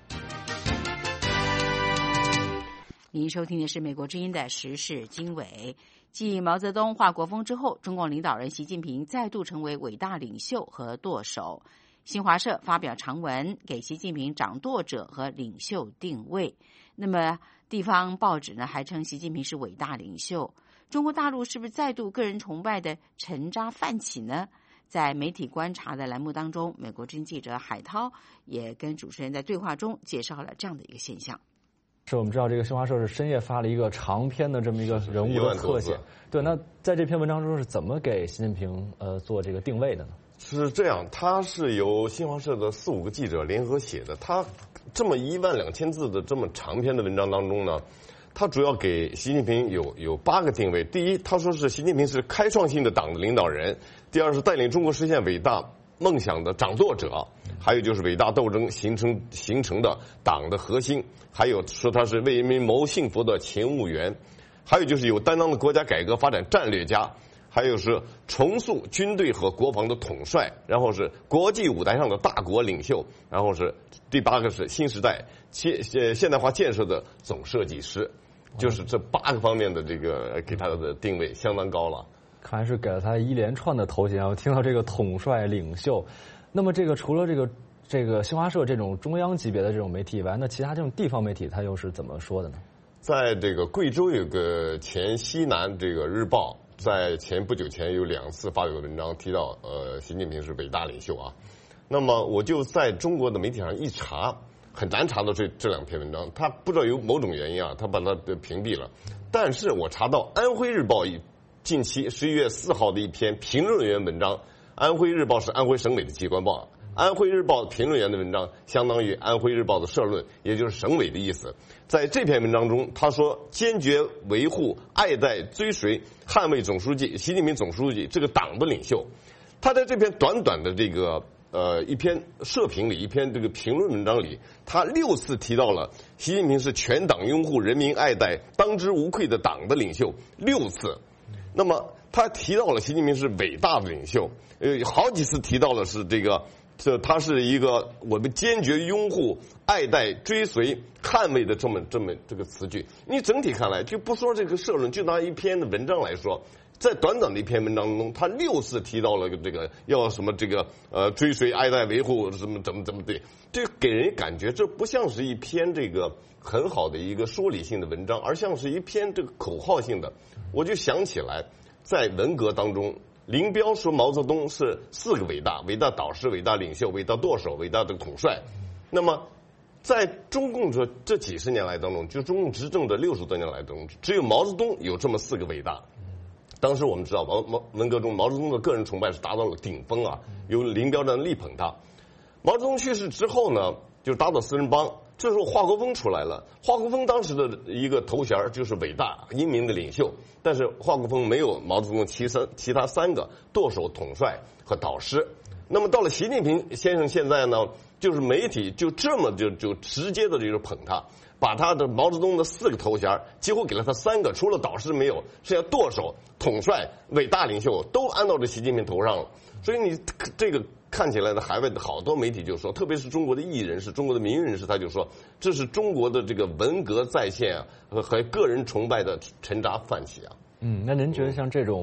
您收听的是美国之音的时事经纬。继毛泽东华国锋之后，中共领导人习近平再度成为伟大领袖和舵手。新华社发表长文，给习近平掌舵者和领袖定位。那么地方报纸呢，还称习近平是伟大领袖。中国大陆是不是再度个人崇拜的沉渣泛起呢？在媒体观察的栏目当中，美国之音记者海涛也跟主持人在对话中介绍了这样的一个现象。 是我们知道这个新华社是深夜发了一个长篇的这么一个人物的特写，对，那在这篇文章中是怎么给习近平做这个定位的呢？ 是这样，他是由新华社的4、5个记者联合写的，他这么12000字的这么长篇的文章当中呢，他主要给习近平有8个定位。第一，他说是习近平是开创性的党的领导人；第二是带领中国实现伟大梦想的掌舵者；还有就是伟大斗争形成的党的核心；还有说他是为人民谋幸福的勤务员；还有就是有担当的国家改革发展战略家；还有是重塑军队和国防的统帅；然后是国际舞台上的大国领袖；然后是第8个是新时代现代化建设的总设计师。就是这8个方面的这个给他的定位相当高了。 看来是给了他一连串的头衔。我听到这个统帅领袖，那么这个除了这个新华社这种中央级别的这种媒体以外，那其他这种地方媒体他又是怎么说的呢？ 在这个贵州有个黔西南这个日报，在不久前有2次发表文章提到习近平是伟大领袖啊。那么我就在中国的媒体上一查，很难查到这2篇文章，他不知道有某种原因啊，他把它屏蔽了。但是我查到安徽日报近期11月4号的一篇评论员文章，安徽日报是安徽省委的机关报，安徽日报评论员的文章相当于安徽日报的社论，也就是省委的意思。在这篇文章中，他说坚决维护、爱戴、追随、捍卫总书记习近平总书记这个党的领袖。他在这篇短短的这个一篇社评里，一篇这个评论文章里，他6次提到了习近平是全党拥护、人民爱戴、当之无愧的党的领袖6次。那么他提到了习近平是伟大的领袖，好几次提到了是他是一个我们坚决拥护、爱戴、追随、捍卫的这么这个词句。你整体看来，就不说这个社论，就拿一篇的文章来说，在短短的一篇文章中，他6次提到了这个要什么追随、爱戴、维护什么怎么对，这给人感觉这不像是一篇这个很好的一个说理性的文章，而像是一篇这个口号性的。我就想起来，在文革当中，林彪说毛泽东是4个伟大：伟大导师、伟大领袖、伟大舵手、伟大的统帅。那么在中共这几十年来当中，就中共执政的60多年来当中，只有毛泽东有这么4个伟大。当时我们知道文革中毛泽东的个人崇拜是达到了顶峰啊，由林彪这样力捧他。毛泽东去世之后呢，就打倒四人帮，这时候华国锋出来了。华国锋当时的一个头衔就是伟大英明的领袖，但是华国锋没有毛泽东其他3个舵手、统帅和导师。那么到了习近平先生现在呢，就是媒体就这么就直接的就是捧他，把他的毛泽东的4个头衔几乎给了他3个，除了导师没有，剩下舵手、统帅、伟大领袖都安到这习近平头上了。所以你这个看起来的海外的好多媒体就说，特别是中国的艺人士、中国的民运人士，他就说这是中国的这个文革再现啊，和个人崇拜的沉渣泛起啊。 那您觉得像这种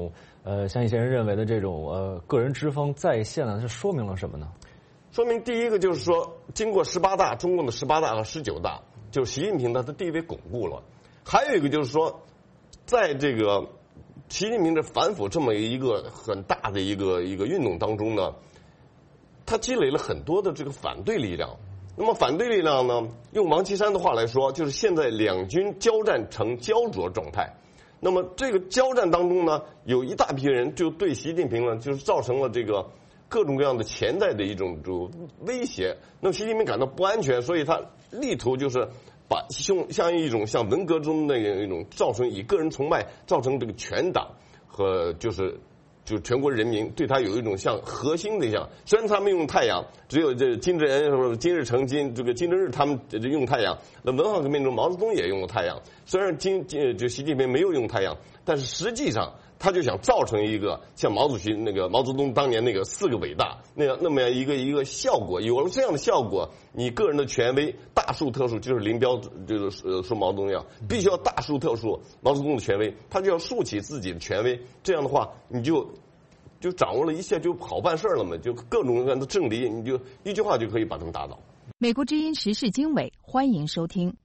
像一些人认为的这种个人之风再现了，这说明了什么呢？ 说明第一个就是说，经过18大，中共的18大和19大，就习近平他的地位巩固了。还有一个就是说，在这个习近平的反腐这么一个很大的一个运动当中呢，他积累了很多的这个反对力量。那么反对力量呢，用王岐山的话来说，就是现在两军交战成焦灼状态。那么这个交战当中呢，有一大批人就对习近平呢，就是造成了这个各种各样的潜在的一种威胁。那么习近平感到不安全，所以他力图就是把像文革中的一种造成以个人崇拜造成这个全党和就全国人民对他有一种像核心的像，虽然他们用太阳，只有这金正恩今日成金，这个金正日他们用太阳，那文化革命中毛泽东也用了太阳，虽然就习近平没有用太阳，但是实际上他就想造成一个像毛泽东当年那个4个伟大那么样一个效果。有了这样的效果，你个人的权威大数特数，就是林彪就是说毛泽东要必须要大数特数毛泽东的权威，他就要竖起自己的权威，这样的话你就掌握了一切就好办事了嘛，就各种各样的政敌，你就一句话就可以把他们打倒。 美国之音时事经纬，欢迎收听。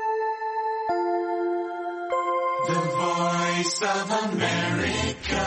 The Voice of America。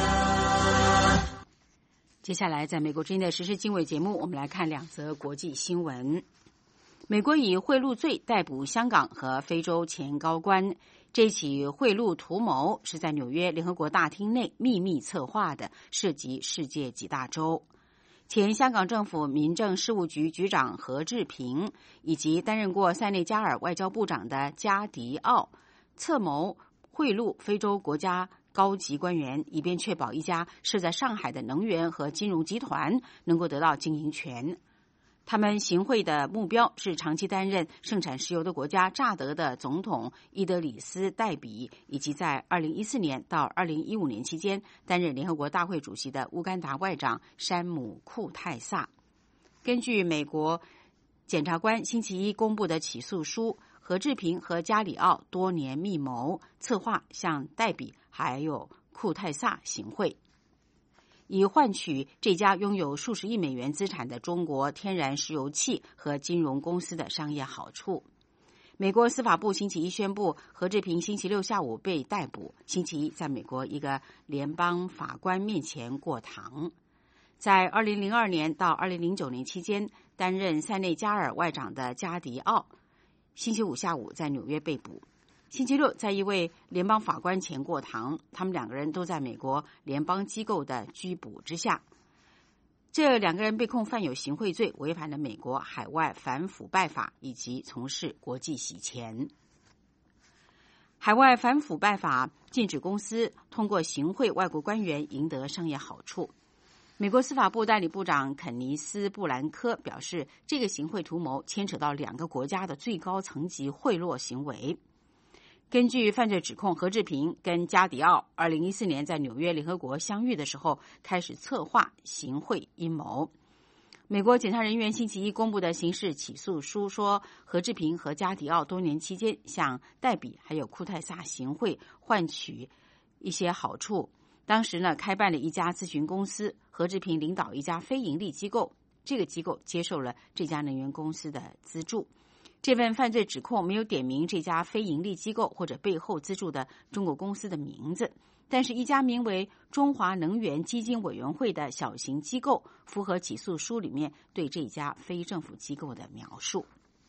接下来，在美国之音的时事经纬节目，我们来看2则国际新闻。美国以贿赂罪逮捕香港和非洲前高官。这起贿赂图谋是在纽约联合国大厅内秘密策划的，涉及世界几大洲。前香港政府民政事务局局长何志平以及担任过塞内加尔外交部长的加迪奥策谋贿赂非洲国家高级官员，以便确保一家设在上海的能源和金融集团能够得到经营权。他们行贿的目标是长期担任盛产石油的国家乍得的总统伊德里斯·戴比，以及在2014年到2015年期间担任联合国大会主席的乌干达外长山姆·库泰萨。根据美国检察官星期一公布的起诉书，何志平和加里奥多年密谋策划向戴比还有库泰萨行贿，以换取这家拥有数十亿美元资产的中国天然石油气和金融公司的商业好处。美国司法部星期一宣布，何志平星期六下午被逮捕，星期一在美国一个联邦法官面前过堂。在2002年到2009年期间担任塞内加尔外长的加迪奥，星期五下午在纽约被捕。星期六在一位联邦法官前过堂，他们2个人都在美国联邦机构的拘捕之下。这2个人被控犯有行贿罪，违反了美国海外反腐败法以及从事国际洗钱。海外反腐败法禁止公司通过行贿外国官员赢得商业好处。美国司法部代理部长肯尼斯·布兰科表示，这个行贿图谋牵扯到2个国家的最高层级贿赂行为。根据犯罪指控，何志平跟加迪奥2014年在纽约联合国相遇的时候开始策划行贿阴谋。美国检察人员星期一公布的刑事起诉书说，何志平和加迪奥多年期间向戴比还有库泰萨行贿，换取一些好处。当时呢，开办了一家咨询公司，何志平领导一家非营利机构，这个机构接受了这家能源公司的资助。这份犯罪指控没有点名这家非营利机构或者背后资助的中国公司的名字，但是一家名为中华能源基金委员会的小型机构符合起诉书里面对这家非政府机构的描述。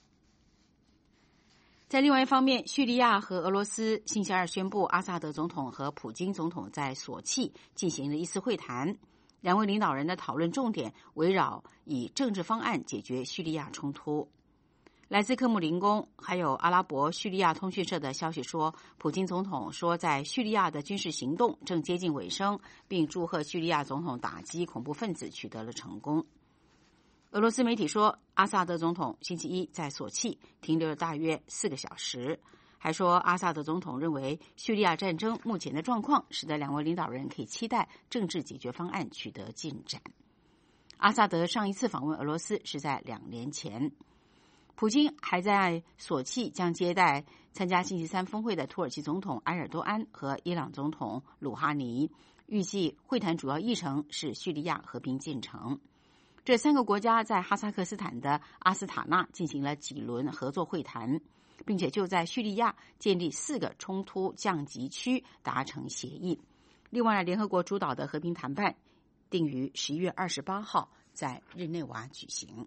在另外一方面，叙利亚和俄罗斯星期二宣布，阿萨德总统和普京总统在索契进行了一次会谈。2位领导人的讨论重点围绕以政治方案解决叙利亚冲突。来自克姆林宫还有阿拉伯叙利亚通讯社的消息说，普京总统说在叙利亚的军事行动正接近尾声，并祝贺叙利亚总统打击恐怖分子取得了成功。俄罗斯媒体说，阿萨德总统星期一在索契停留了大约4个小时，还说阿萨德总统认为叙利亚战争目前的状况使得2位领导人可以期待政治解决方案取得进展。阿萨德上一次访问俄罗斯是在2年前。普京还在索契将接待参加星期3峰会的土耳其总统埃尔多安和伊朗总统鲁哈尼。 预计会谈主要议程是叙利亚和平进程。这3个国家在哈萨克斯坦的阿斯塔纳进行了几轮合作会谈，并且就在叙利亚建立4个冲突降级区达成协议。另外，联合国主导的和平谈判定于11月28号在日内瓦举行。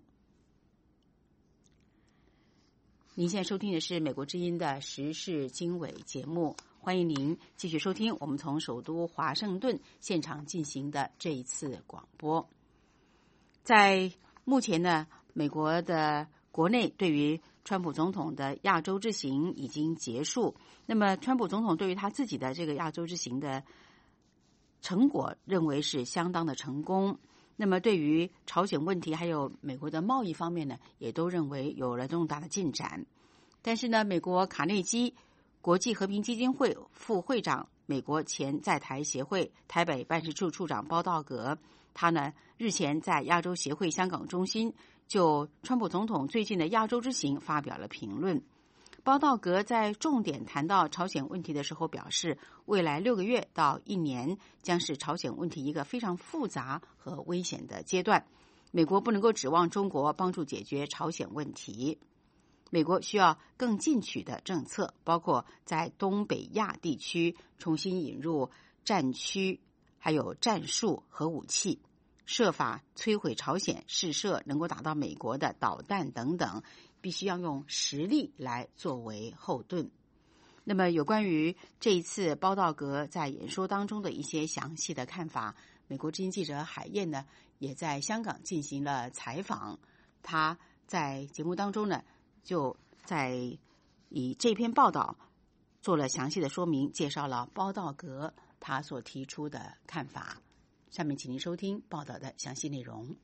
您现在收听的是美国之音的时事经纬节目，欢迎您继续收听我们从首都华盛顿现场进行的这一次广播。在目前呢，美国的国内对于川普总统的亚洲之行已经结束。那么，川普总统对于他自己的这个亚洲之行的成果认为是相当的成功。那么，对于朝鲜问题还有美国的贸易方面呢，也都认为有了重大的进展。但是呢，美国卡内基国际和平基金会副会长、美国前在台协会台北办事处处长包道格，他呢日前在亚洲协会香港中心就川普总统最近的亚洲之行发表了评论。包道格在重点谈到朝鲜问题的时候表示，未来6个月到1年将是朝鲜问题一个非常复杂和危险的阶段。美国不能够指望中国帮助解决朝鲜问题，美国需要更进取的政策，包括在东北亚地区重新引入战区还有战术核武器，设法摧毁朝鲜试射能够打到美国的导弹等等，必须要用实力来作为后盾。那么有关于这一次包道格在演说当中的一些详细的看法，美国之音记者海燕呢也在香港进行了采访，他在节目当中呢就在以这篇报道做了详细的说明，介绍了包道格他所提出的看法。下面请您收听报道的详细内容。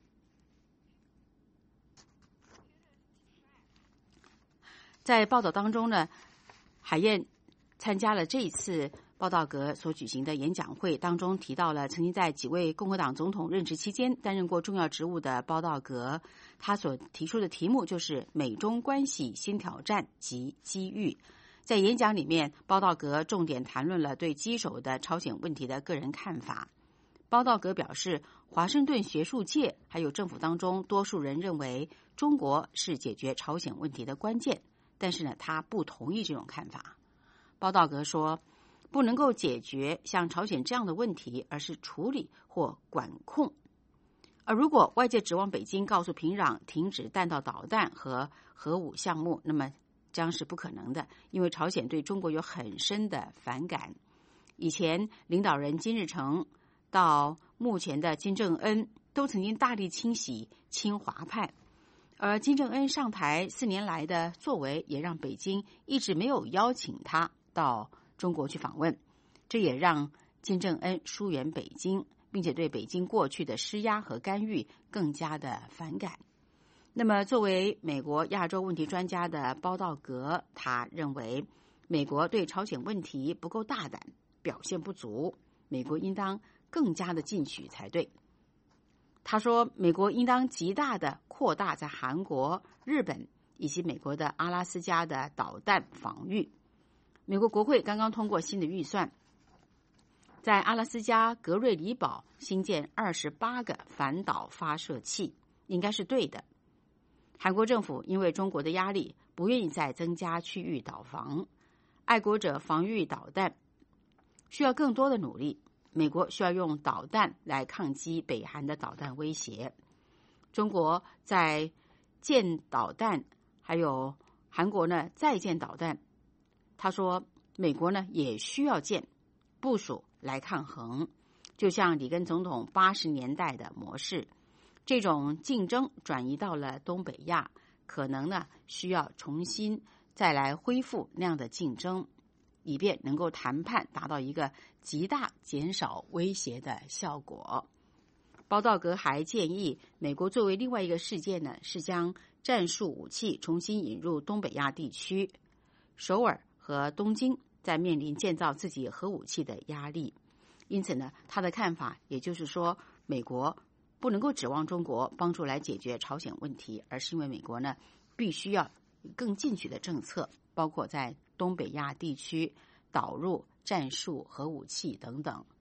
在报道当中呢，海燕参加了这一次包道格所举行的演讲会，当中提到了曾经在几位共和党总统任职期间担任过重要职务的包道格，他所提出的题目就是美中关系新挑战及机遇。在演讲里面，包道格重点谈论了对棘手的朝鲜问题的个人看法。包道格表示，华盛顿学术界还有政府当中多数人认为中国是解决朝鲜问题的关键，但是呢，他不同意这种看法。包道格说，不能够解决像朝鲜这样的问题，而是处理或管控。而如果外界指望北京告诉平壤停止弹道导弹和核武项目，那么将是不可能的，因为朝鲜对中国有很深的反感。以前领导人金日成到目前的金正恩都曾经大力清洗亲华派，而金正恩上台4年来的作为也让北京一直没有邀请他到中国去访问，这也让金正恩疏远北京，并且对北京过去的施压和干预更加的反感。那么作为美国亚洲问题专家的包道格，他认为美国对朝鲜问题不够大胆，表现不足，美国应当更加的进取才对。他说，美国应当极大的扩大在韩国、日本以及美国的阿拉斯加的导弹防御。美国国会刚刚通过新的预算，在阿拉斯加格瑞里堡新建28个反导发射器，应该是对的。韩国政府因为中国的压力，不愿意再增加区域岛防，爱国者防御导弹需要更多的努力。美国需要用导弹来抗击北韩的导弹威胁。中国在建导弹，还有韩国呢再建导弹。他说，美国呢也需要建，部署来抗衡，就像里根总统80年代的模式。这种竞争转移到了东北亚，可能呢需要重新再来恢复那样的竞争，以便能够谈判达到一个极大减少威胁的效果。包道格还建议，美国作为另外一个事件呢，是将战术武器重新引入东北亚地区。首尔和东京在面临建造自己核武器的压力，因此呢，他的看法也就是说，美国不能够指望中国帮助来解决朝鲜问题，而是因为美国呢必须要更进取的政策，包括在东北亚地区导入战术核武器等等。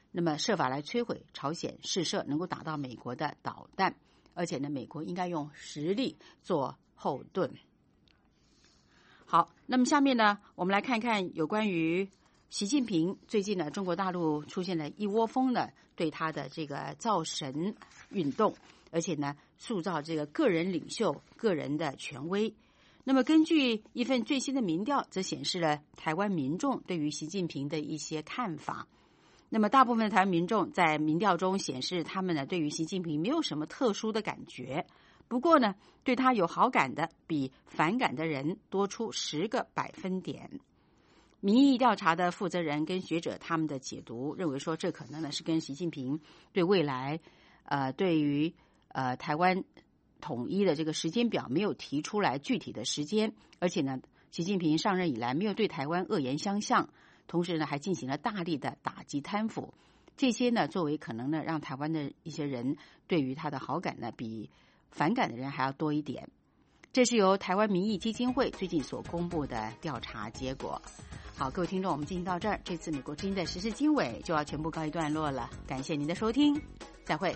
那么设法来摧毁朝鲜试射能够打到美国的导弹，而且呢，美国应该用实力做后盾。好，那么下面呢，我们来看看有关于习近平最近呢，中国大陆出现了一窝蜂的对他的这个造神运动，而且呢，塑造这个个人领袖、个人的权威。那么根据一份最新的民调，则显示了台湾民众对于习近平的一些看法。那么大部分的台湾民众在民调中显示，他们呢对于习近平没有什么特殊的感觉。不过呢，对他有好感的比反感的人多出10个百分点。民意调查的负责人跟学者他们的解读认为说，这可能呢是跟习近平对未来对于台湾统一的这个时间表没有提出来具体的时间，而且呢，习近平上任以来没有对台湾恶言相向，同时呢还进行了大力的打击贪腐，这些呢作为可能呢让台湾的一些人对于他的好感呢比反感的人还要多一点。这是由台湾民意基金会最近所公布的调查结果。好，各位听众，我们进行到这儿，这次美国之音的时事经纬就要全部告一段落了。感谢您的收听，再会。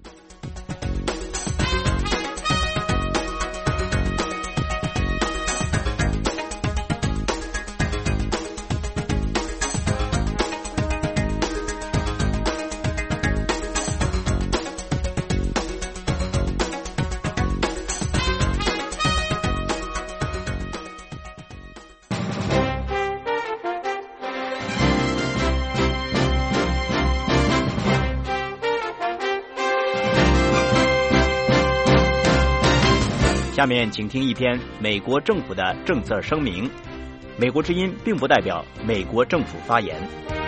下面请听一篇美国政府的政策声明。美国之音并不代表美国政府发言。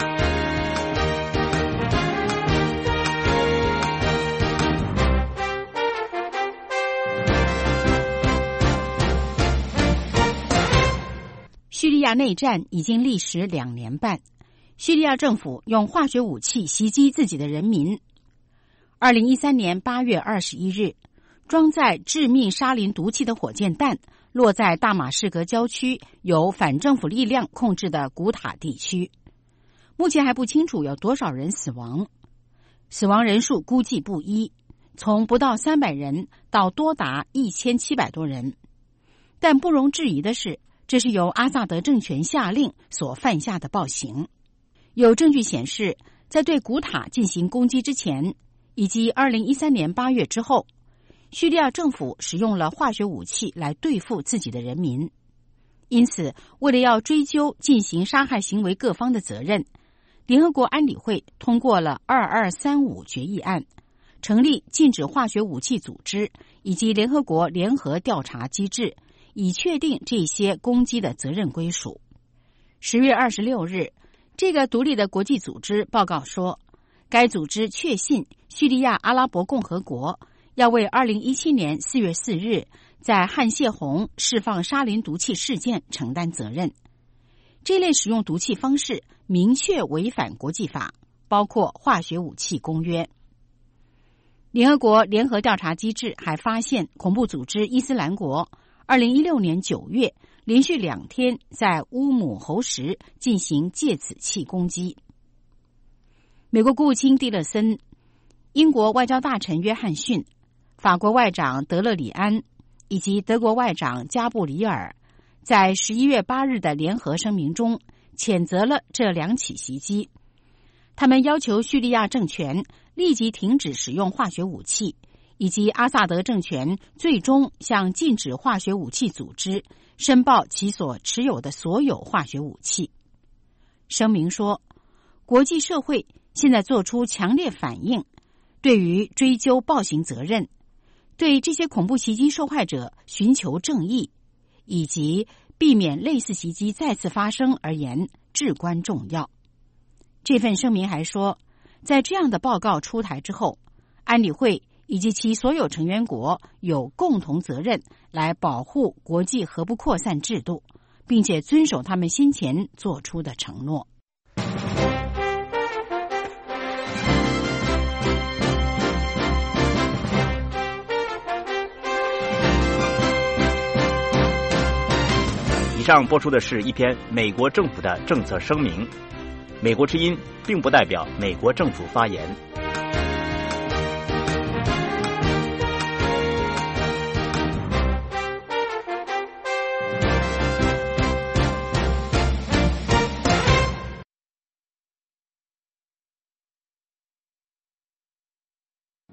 叙利亚内战已经历时2年半，叙利亚政府用化学武器袭击自己的人民。2013年8月21日，装载致命沙林毒气的火箭弹落在大马士革郊区由反政府力量控制的古塔地区。目前还不清楚有多少人死亡，死亡人数估计不一，从不到300人到多达1700多人。但不容置疑的是，这是由阿萨德政权下令所犯下的暴行。有证据显示，在对古塔进行攻击之前，以及2013年8月之后，叙利亚政府使用了化学武器来对付自己的人民。因此，为了要追究进行杀害行为各方的责任，联合国安理会通过了2235决议案，成立禁止化学武器组织以及联合国联合调查机制，以确定这些攻击的责任归属。10月26日，这个独立的国际组织报告说，该组织确信叙利亚阿拉伯共和国要为2017年4月4日在汉谢洪释放沙林毒气事件承担责任。这类使用毒气方式明确违反国际法，包括化学武器公约。联合国联合调查机制还发现，恐怖组织伊斯兰国2016年9月连续2天在乌姆侯什进行芥子气攻击。美国国务卿蒂勒森、英国外交大臣约翰逊、法国外长德勒里安以及德国外长加布里尔在11月8日的联合声明中谴责了这2起袭击。他们要求叙利亚政权立即停止使用化学武器，以及阿萨德政权最终向禁止化学武器组织申报其所持有的所有化学武器。声明说，国际社会现在做出强烈反应，对于追究暴行责任，对这些恐怖袭击受害者寻求正义，以及避免类似袭击再次发生而言至关重要。这份声明还说，在这样的报告出台之后，安理会以及其所有成员国有共同责任来保护国际核不扩散制度，并且遵守他们先前做出的承诺。 以上播出的是一篇美国政府的政策声明。 美国之音并不代表美国政府发言。